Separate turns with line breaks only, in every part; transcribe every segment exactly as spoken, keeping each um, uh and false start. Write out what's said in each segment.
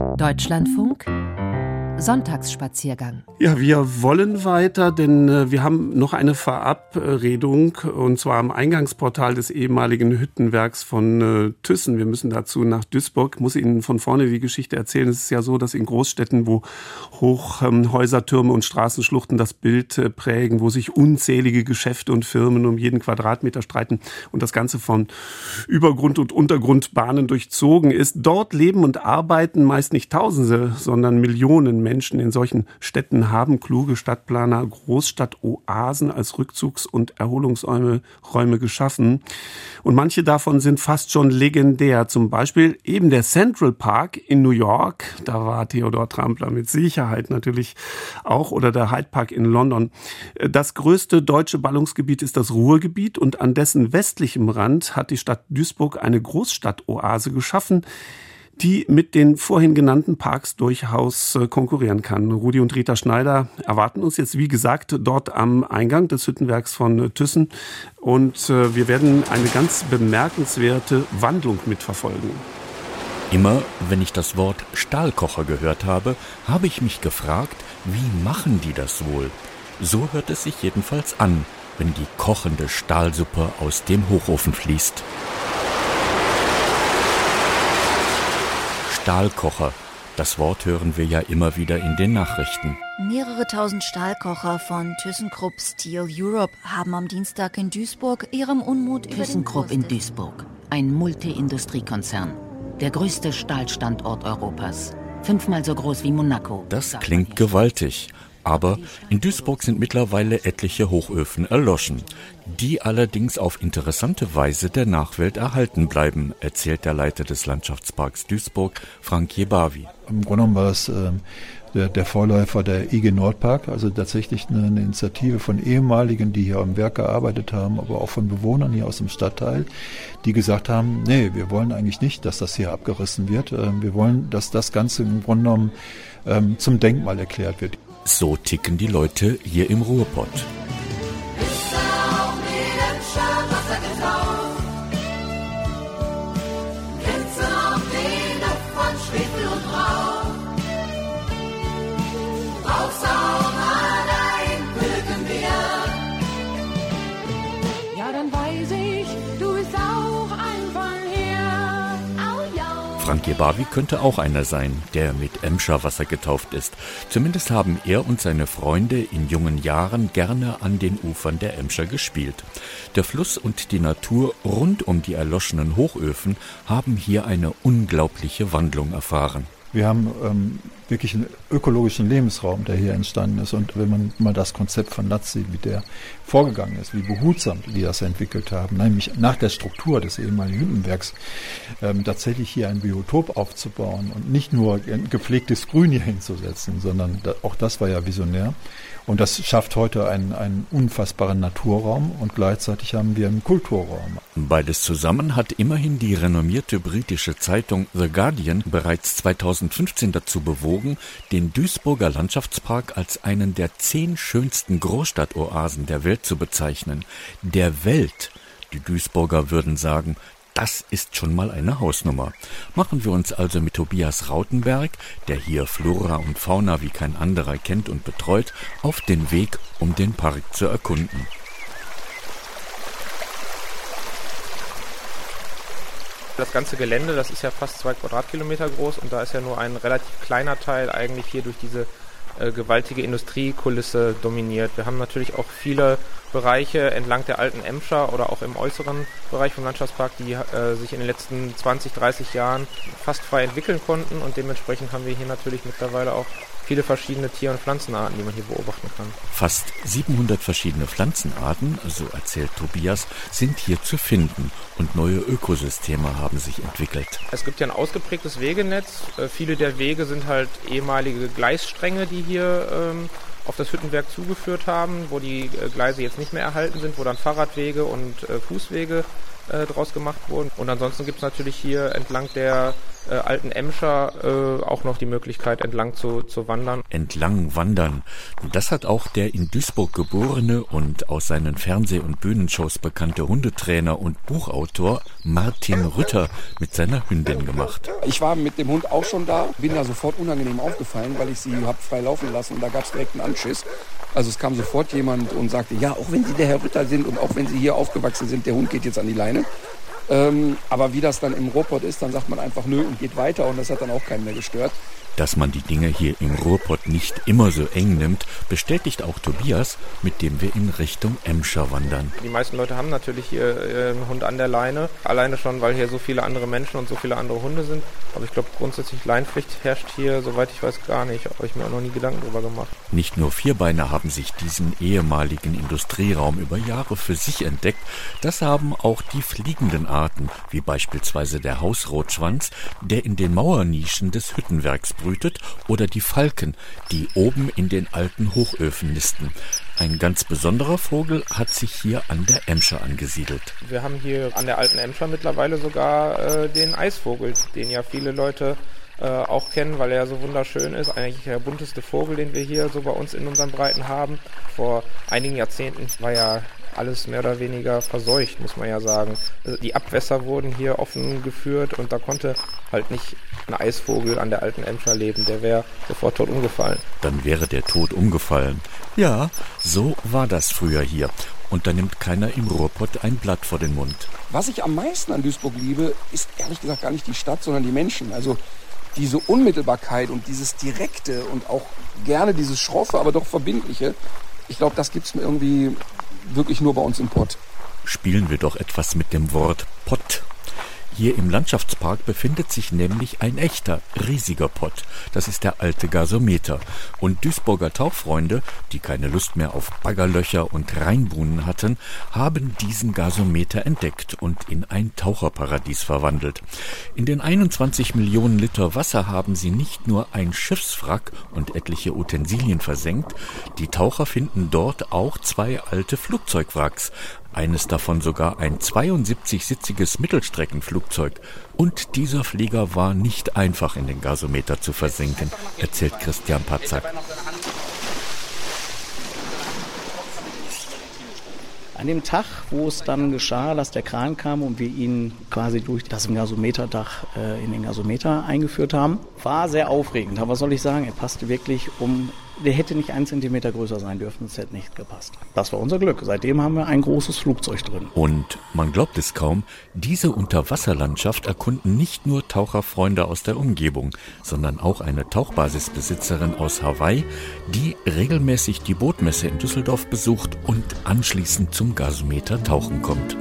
Deutschlandfunk Sonntagsspaziergang.
Ja, wir wollen weiter, denn äh, wir haben noch eine Verabredung, und zwar am Eingangsportal des ehemaligen Hüttenwerks von äh, Thyssen. Wir müssen dazu nach Duisburg. Ich muss Ihnen von vorne die Geschichte erzählen. Es ist ja so, dass in Großstädten, wo Hochhäuser, ähm, Türme und Straßenschluchten das Bild äh, prägen, wo sich unzählige Geschäfte und Firmen um jeden Quadratmeter streiten und das Ganze von Übergrund- und Untergrundbahnen durchzogen ist. Dort leben und arbeiten meist nicht Tausende, sondern Millionen Menschen. Menschen in solchen Städten haben kluge Stadtplaner Großstadtoasen als Rückzugs- und Erholungsräume Räume geschaffen. Und manche davon sind fast schon legendär. Zum Beispiel eben der Central Park in New York. Da war Theodor Trampler mit Sicherheit natürlich auch. Oder der Hyde Park in London. Das größte deutsche Ballungsgebiet ist das Ruhrgebiet. Und an dessen westlichem Rand hat die Stadt Duisburg eine Großstadtoase geschaffen, die mit den vorhin genannten Parks durchaus äh, konkurrieren kann. Rudi und Rita Schneider erwarten uns jetzt, wie gesagt, dort am Eingang des Hüttenwerks von äh, Thyssen. Und äh, wir werden eine ganz bemerkenswerte Wandlung mitverfolgen.
Immer, wenn ich das Wort Stahlkocher gehört habe, habe ich mich gefragt, wie machen die das wohl? So hört es sich jedenfalls an, wenn die kochende Stahlsuppe aus dem Hochofen fließt. Stahlkocher. Das Wort hören wir ja immer wieder in den Nachrichten.
Mehrere tausend Stahlkocher von ThyssenKrupp Steel Europe haben am Dienstag in Duisburg ihrem Unmut über
ThyssenKrupp in Duisburg, ein Multi-Industriekonzern. Der größte Stahlstandort Europas. Fünfmal so groß wie Monaco.
Das klingt gewaltig. Aber in Duisburg sind mittlerweile etliche Hochöfen erloschen, die allerdings auf interessante Weise der Nachwelt erhalten bleiben, erzählt der Leiter des Landschaftsparks Duisburg, Frank Jebavi.
Im Grunde genommen war es äh, der, der Vorläufer der I G Nordpark, also tatsächlich eine, eine Initiative von Ehemaligen, die hier am Werk gearbeitet haben, aber auch von Bewohnern hier aus dem Stadtteil, die gesagt haben, nee, wir wollen eigentlich nicht, dass das hier abgerissen wird. Äh, wir wollen, dass das Ganze im Grunde genommen ähm, zum Denkmal erklärt wird.
So ticken die Leute hier im Ruhrpott. Frank Jebavi könnte auch einer sein, der mit Emscher Wasser getauft ist. Zumindest haben er und seine Freunde in jungen Jahren gerne an den Ufern der Emscher gespielt. Der Fluss und die Natur rund um die erloschenen Hochöfen haben hier eine unglaubliche Wandlung erfahren.
Wir haben ähm, wirklich einen ökologischen Lebensraum, der hier entstanden ist. Und wenn man mal das Konzept von Latz sieht, wie der vorgegangen ist, wie behutsam die das entwickelt haben, nämlich nach der Struktur des ehemaligen Hüttenwerks, ähm, tatsächlich hier ein Biotop aufzubauen und nicht nur ein gepflegtes Grün hier hinzusetzen, sondern da, auch das war ja visionär. Und das schafft heute einen, einen unfassbaren Naturraum und gleichzeitig haben wir einen Kulturraum.
Beides zusammen hat immerhin die renommierte britische Zeitung The Guardian bereits zweitausendfünfzehn dazu bewogen, den Duisburger Landschaftspark als einen der zehn schönsten Großstadtoasen der Welt zu bezeichnen. Der Welt. Die Duisburger würden sagen, das ist schon mal eine Hausnummer. Machen wir uns also mit Tobias Rautenberg, der hier Flora und Fauna wie kein anderer kennt und betreut, auf den Weg, um den Park zu erkunden.
Das ganze Gelände, das ist ja fast zwei Quadratkilometer groß und da ist ja nur ein relativ kleiner Teil eigentlich hier durch diese äh, gewaltige Industriekulisse dominiert. Wir haben natürlich auch viele Bereiche entlang der alten Emscher oder auch im äußeren Bereich vom Landschaftspark, die äh, sich in den letzten zwanzig, dreißig Jahren fast frei entwickeln konnten und dementsprechend haben wir hier natürlich mittlerweile auch viele verschiedene Tier- und Pflanzenarten, die man hier beobachten kann.
Fast siebenhundert verschiedene Pflanzenarten, so erzählt Tobias, sind hier zu finden und neue Ökosysteme haben sich entwickelt.
Es gibt ja ein ausgeprägtes Wegenetz. Äh, viele der Wege sind halt ehemalige Gleisstränge, die hier ähm, auf das Hüttenwerk zugeführt haben, wo die äh, Gleise jetzt nicht mehr erhalten sind, wo dann Fahrradwege und äh, Fußwege äh, draus gemacht wurden. Und ansonsten gibt es natürlich hier entlang der äh, alten Emscher äh, auch noch die Möglichkeit, entlang zu, zu wandern.
Entlang wandern. Das hat auch der in Duisburg geborene und aus seinen Fernseh- und Bühnenshows bekannte Hundetrainer und Buchautor Martin Rütter mit seiner Hündin gemacht.
Ich war mit dem Hund auch schon da, bin da sofort unangenehm aufgefallen, weil ich sie habe frei laufen lassen und da gab es direkt einen Anschiss. Also es kam sofort jemand und sagte, ja, auch wenn Sie der Herr Rütter sind und auch wenn Sie hier aufgewachsen sind, der Hund geht jetzt an die Leine. Ähm, aber wie das dann im Ruhrpott ist, dann sagt man einfach nö und geht weiter und das hat dann auch keinen mehr gestört.
Dass man die Dinge hier im Ruhrpott nicht immer so eng nimmt, bestätigt auch Tobias, mit dem wir in Richtung Emscher wandern.
Die meisten Leute haben natürlich hier äh, einen Hund an der Leine, alleine schon, weil hier so viele andere Menschen und so viele andere Hunde sind. Aber ich glaube, grundsätzlich Leinpflicht herrscht hier, soweit ich weiß, gar nicht. Habe ich mir auch noch nie Gedanken drüber gemacht.
Nicht nur Vierbeiner haben sich diesen ehemaligen Industrieraum über Jahre für sich entdeckt, das haben auch die fliegenden Arten, wie beispielsweise der Hausrotschwanz, der in den Mauernischen des Hüttenwerks brütet, oder die Falken, die oben in den alten Hochöfen nisten. Ein ganz besonderer Vogel hat sich hier an der Emscher angesiedelt.
Wir haben hier an der alten Emscher mittlerweile sogar äh, den Eisvogel, den ja viele Leute äh, auch kennen, weil er so wunderschön ist. Eigentlich der bunteste Vogel, den wir hier so bei uns in unseren Breiten haben. Vor einigen Jahrzehnten war ja alles mehr oder weniger verseucht, muss man ja sagen. Die Abwässer wurden hier offen geführt und da konnte halt nicht ein Eisvogel an der alten Emscher leben. Der wäre sofort tot umgefallen.
Dann wäre der tot umgefallen. Ja, so war das früher hier. Und da nimmt keiner im Ruhrpott ein Blatt vor den Mund.
Was ich am meisten an Duisburg liebe, ist ehrlich gesagt gar nicht die Stadt, sondern die Menschen. Also diese Unmittelbarkeit und dieses Direkte und auch gerne dieses Schroffe, aber doch Verbindliche. Ich glaube, das gibt's mir irgendwie wirklich nur bei uns im Pott.
Spielen wir doch etwas mit dem Wort Pott. Hier im Landschaftspark befindet sich nämlich ein echter, riesiger Pott. Das ist der alte Gasometer. Und Duisburger Tauchfreunde, die keine Lust mehr auf Baggerlöcher und Rheinbuhnen hatten, haben diesen Gasometer entdeckt und in ein Taucherparadies verwandelt. In den einundzwanzig Millionen Liter Wasser haben sie nicht nur ein Schiffswrack und etliche Utensilien versenkt, die Taucher finden dort auch zwei alte Flugzeugwracks. Eines davon sogar ein zweiundsiebzig-sitziges Mittelstreckenflugzeug. Und dieser Flieger war nicht einfach in den Gasometer zu versenken, erzählt Christian Patzak.
An dem Tag, wo es dann geschah, dass der Kran kam und wir ihn quasi durch das Gasometerdach äh, in den Gasometer eingeführt haben, war sehr aufregend. Aber was soll ich sagen, er passte wirklich um... Der hätte nicht einen Zentimeter größer sein dürfen, es hätte nicht gepasst. Das war unser Glück. Seitdem haben wir ein großes Flugzeug drin.
Und man glaubt es kaum, diese Unterwasserlandschaft erkunden nicht nur Taucherfreunde aus der Umgebung, sondern auch eine Tauchbasisbesitzerin aus Hawaii, die regelmäßig die Bootmesse in Düsseldorf besucht und anschließend zum Gasometer tauchen kommt.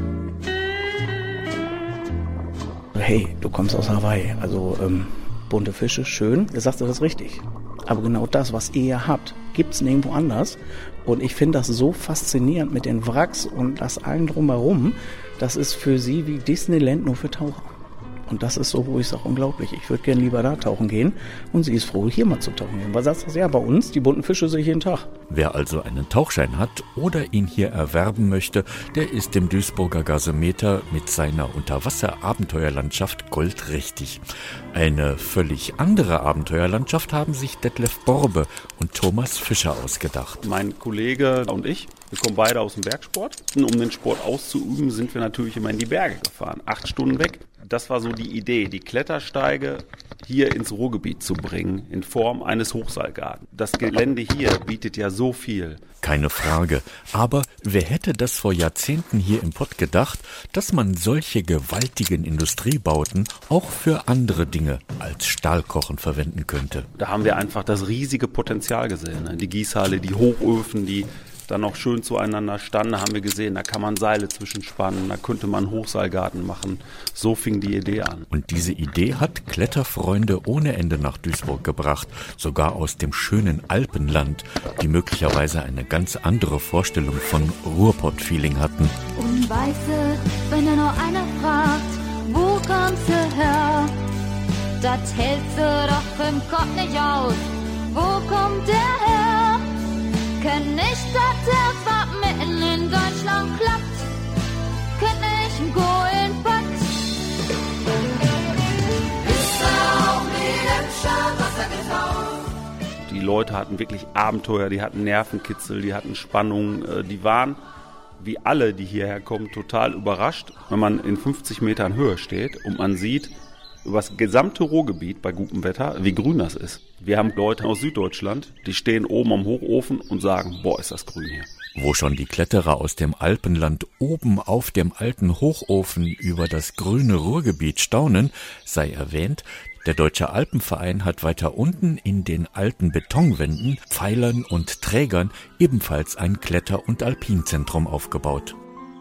Hey, du kommst aus Hawaii, also ähm, bunte Fische, schön. Ihr sagt das richtig. Aber genau das, was ihr hier habt, gibt's nirgendwo anders. Und ich finde das so faszinierend mit den Wracks und das allen drumherum. Das ist für sie wie Disneyland nur für Taucher. Und das ist so, wo ich sage, unglaublich. Ich würde gerne lieber da tauchen gehen. Und sie ist froh, hier mal zu tauchen gehen. Weil sagst du, ja, bei uns, die bunten Fische sehe ich jeden Tag.
Wer also einen Tauchschein hat oder ihn hier erwerben möchte, der ist dem Duisburger Gasometer mit seiner Unterwasser-Abenteuerlandschaft goldrichtig. Eine völlig andere Abenteuerlandschaft haben sich Detlef Borbe und Thomas Fischer ausgedacht.
Mein Kollege und ich, wir kommen beide aus dem Bergsport. Um den Sport auszuüben, sind wir natürlich immer in die Berge gefahren. Acht Stunden weg. Das war so die Idee, die Klettersteige hier ins Ruhrgebiet zu bringen, in Form eines Hochseilgartens. Das Gelände hier bietet ja so viel.
Keine Frage. Aber wer hätte das vor Jahrzehnten hier im Pott gedacht, dass man solche gewaltigen Industriebauten auch für andere Dinge als Stahlkochen verwenden könnte?
Da haben wir einfach das riesige Potenzial gesehen. Die Gießhalle, die Hochöfen, die dann auch schön zueinander standen, haben wir gesehen, da kann man Seile zwischenspannen, da könnte man einen Hochseilgarten machen. So fing die Idee an.
Und diese Idee hat Kletterfreunde ohne Ende nach Duisburg gebracht, sogar aus dem schönen Alpenland, die möglicherweise eine ganz andere Vorstellung von Ruhrpott-Feeling hatten.
Und weißt du, wenn da noch einer fragt, wo kommst du her? Das hältst du doch im Kopf nicht aus. Wo kommt der her? Kenn nicht, dass der Fahrt mitten in Deutschland klappt. Kenn nicht ein Gohlen Pott.
Leute hatten wirklich Abenteuer, die hatten Nervenkitzel, die hatten Spannung, die waren, wie alle, die hierher kommen, total überrascht, wenn man in fünfzig Metern Höhe steht und man sieht über das gesamte Ruhrgebiet bei gutem Wetter, wie grün das ist. Wir haben Leute aus Süddeutschland, die stehen oben am Hochofen und sagen, boah, ist das grün hier.
Wo schon die Kletterer aus dem Alpenland oben auf dem alten Hochofen über das grüne Ruhrgebiet staunen, sei erwähnt, der Deutsche Alpenverein hat weiter unten in den alten Betonwänden, Pfeilern und Trägern ebenfalls ein Kletter- und Alpinzentrum aufgebaut.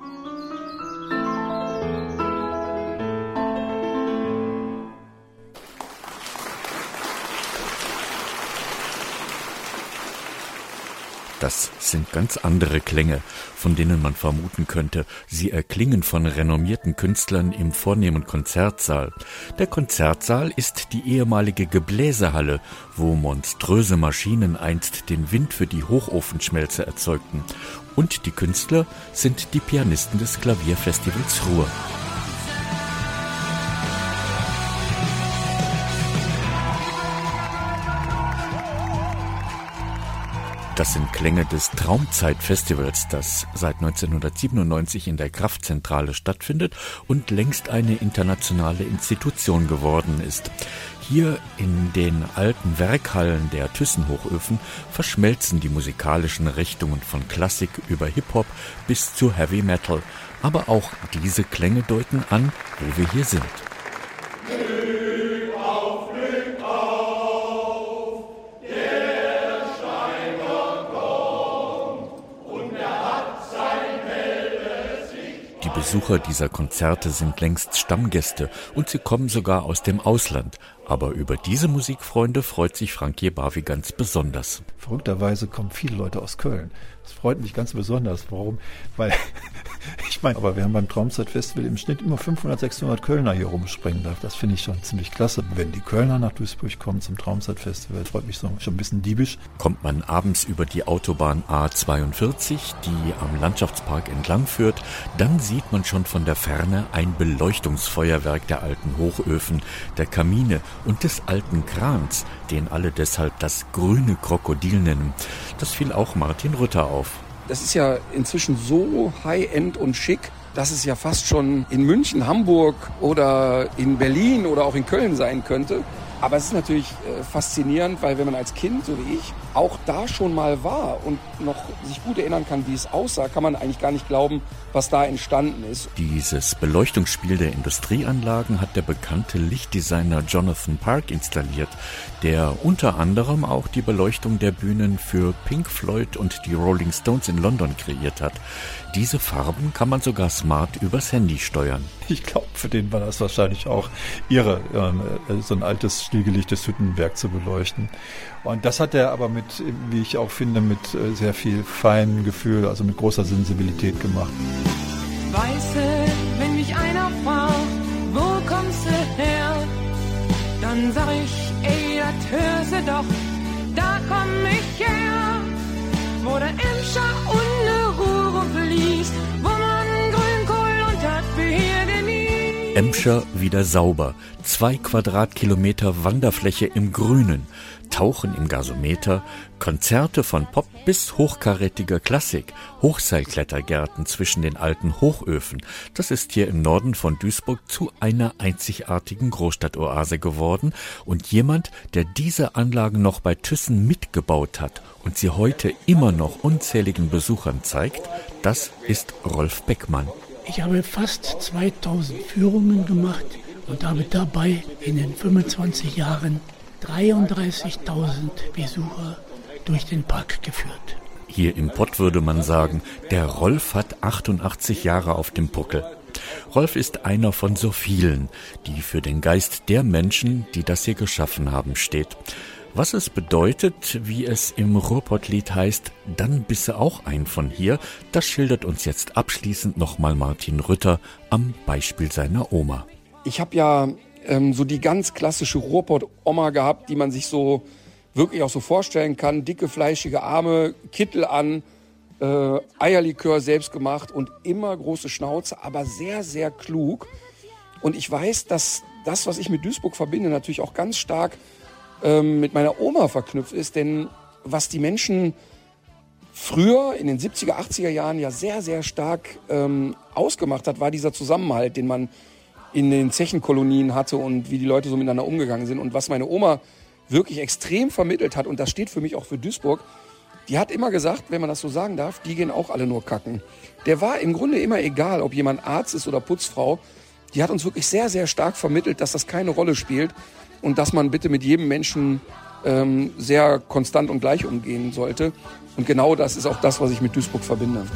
Das sind ganz andere Klänge, von denen man vermuten könnte, sie erklingen von renommierten Künstlern im vornehmen Konzertsaal. Der Konzertsaal ist die ehemalige Gebläsehalle, wo monströse Maschinen einst den Wind für die Hochofenschmelze erzeugten. Und die Künstler sind die Pianisten des Klavierfestivals Ruhr. Das sind Klänge des Traumzeit-Festivals, das seit neunzehnhundertsiebenundneunzig in der Kraftzentrale stattfindet und längst eine internationale Institution geworden ist. Hier in den alten Werkhallen der Thyssen-Hochöfen verschmelzen die musikalischen Richtungen von Klassik über Hip-Hop bis zu Heavy Metal. Aber auch diese Klänge deuten an, wo wir hier sind. Die Besucher dieser Konzerte sind längst Stammgäste und sie kommen sogar aus dem Ausland. Aber über diese Musikfreunde freut sich Frank Jebawi ganz besonders.
Verrückterweise kommen viele Leute aus Köln. Das freut mich ganz besonders. Warum? Weil, ich meine, aber wir haben beim Traumzeit-Festival im Schnitt immer fünfhundert, sechshundert Kölner hier rumspringen. Das finde ich schon ziemlich klasse. Wenn die Kölner nach Duisburg kommen zum Traumzeit-Festival, freut mich so schon ein bisschen diebisch.
Kommt man abends über die Autobahn A zweiundvierzig, die am Landschaftspark entlang führt, dann sieht man schon von der Ferne ein Beleuchtungsfeuerwerk der alten Hochöfen, der Kamine und des alten Krans, den alle deshalb das grüne Krokodil nennen. Das fiel auch Martin Rütter auf.
Das ist ja inzwischen so high-end und schick, dass es ja fast schon in München, Hamburg oder in Berlin oder auch in Köln sein könnte. Aber es ist natürlich äh, faszinierend, weil wenn man als Kind, so wie ich, auch da schon mal war und noch sich gut erinnern kann, wie es aussah, kann man eigentlich gar nicht glauben, was da entstanden ist.
Dieses Beleuchtungsspiel der Industrieanlagen hat der bekannte Lichtdesigner Jonathan Park installiert, der unter anderem auch die Beleuchtung der Bühnen für Pink Floyd und die Rolling Stones in London kreiert hat. Diese Farben kann man sogar smart übers Handy steuern.
Ich glaube, für den war das wahrscheinlich auch irre, äh, so ein altes, stillgelegtes Hüttenwerk zu beleuchten. Und das hat er aber mit, wie ich auch finde, mit äh, sehr viel feinem Gefühl, also mit großer Sensibilität gemacht.
Weiße, wenn mich einer fragt, wo kommst du her? Dann sag ich, ey, das hörst du doch, da komm ich her. Wo der Emscher und ne Ruhr fließt, wo man Grünkohl und hat Beerde nie.
Emscher wieder sauber, zwei Quadratkilometer Wanderfläche im Grünen, Tauchen im Gasometer, Konzerte von Pop bis hochkarätiger Klassik, Hochseilklettergärten zwischen den alten Hochöfen. Das ist hier im Norden von Duisburg zu einer einzigartigen Großstadtoase geworden. Und jemand, der diese Anlagen noch bei Thyssen mitgebaut hat und sie heute immer noch unzähligen Besuchern zeigt, das ist Rolf Beckmann.
Ich habe fast zweitausend Führungen gemacht und habe dabei in den fünfundzwanzig Jahren dreiunddreißigtausend Besucher durch den Park geführt.
Hier im Pott würde man sagen, der Rolf hat achtundachtzig Jahre auf dem Puckel. Rolf ist einer von so vielen, die für den Geist der Menschen, die das hier geschaffen haben, steht. Was es bedeutet, wie es im Ruhrpottlied heißt, dann bisse auch ein von hier, das schildert uns jetzt abschließend nochmal Martin Rütter am Beispiel seiner Oma.
Ich habe ja ähm, so die ganz klassische Ruhrpott-Oma gehabt, die man sich so wirklich auch so vorstellen kann. Dicke, fleischige Arme, Kittel an, äh, Eierlikör selbst gemacht und immer große Schnauze, aber sehr, sehr klug. Und ich weiß, dass das, was ich mit Duisburg verbinde, natürlich auch ganz stark ähm, mit meiner Oma verknüpft ist. Denn was die Menschen früher in den siebziger, achtziger Jahren ja sehr, sehr stark ähm, ausgemacht hat, war dieser Zusammenhalt, den man in den Zechenkolonien hatte und wie die Leute so miteinander umgegangen sind. Und was meine Oma wirklich extrem vermittelt hat, und das steht für mich auch für Duisburg, die hat immer gesagt, wenn man das so sagen darf, die gehen auch alle nur kacken. Der war im Grunde immer egal, ob jemand Arzt ist oder Putzfrau. Die hat uns wirklich sehr, sehr stark vermittelt, dass das keine Rolle spielt und dass man bitte mit jedem Menschen ähm, sehr konstant und gleich umgehen sollte. Und genau das ist auch das, was ich mit Duisburg verbinde.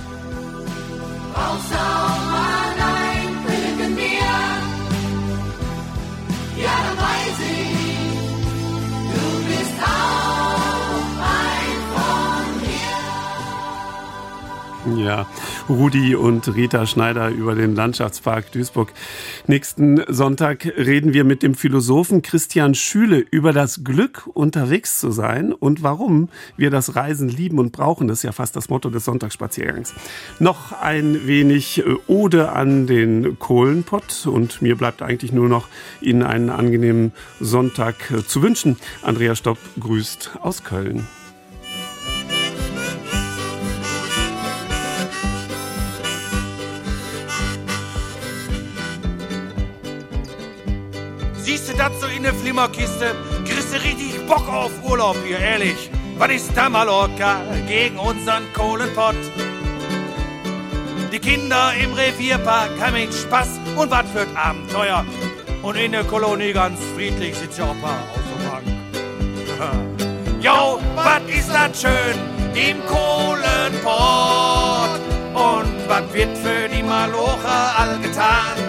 Ja, Rudi und Rita Schneider über den Landschaftspark Duisburg. Nächsten Sonntag reden wir mit dem Philosophen Christian Schüle über das Glück, unterwegs zu sein und warum wir das Reisen lieben und brauchen. Das ist ja fast das Motto des Sonntagsspaziergangs. Noch ein wenig Ode an den Kohlenpott und mir bleibt eigentlich nur noch, Ihnen einen angenehmen Sonntag zu wünschen. Andrea Stopp grüßt aus Köln.
Siehst du das so in der Flimmerkiste? Kriegst du richtig Bock auf Urlaub hier, ehrlich? Was ist da Mallorca gegen unseren Kohlenpott? Die Kinder im Revierpark haben mit Spaß und was für ein Abenteuer. Und in der Kolonie ganz friedlich sitzt ja auch ein paar auf der Bank. Jo, was ist das schön im Kohlenpott? Und was wird für die Malocher all getan?